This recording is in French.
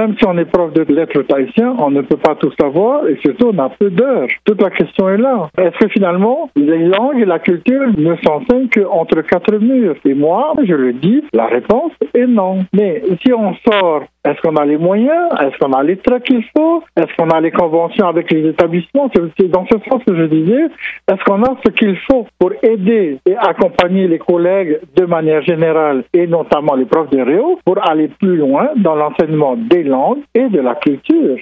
même si on est prof de lettres tahitien, on ne peut pas tout savoir et surtout on a peu d'heures. Toute la question est là. Est-ce que finalement, les langues et la culture ne s'enseignent qu'entre quatre murs? Et moi, je le dis, la réponse est non. Mais si on sort, est-ce qu'on a les moyens? Est-ce qu'on a les trucs qu'il faut? Est-ce qu'on a les conventions avec les établissements? C'est dans ce sens que je disais, est-ce qu'on a ce qu'il faut pour aider et accompagner les collègues de manière générale et notamment les profs de réo pour aller plus loin dans l'enseignement des langues et de la culture?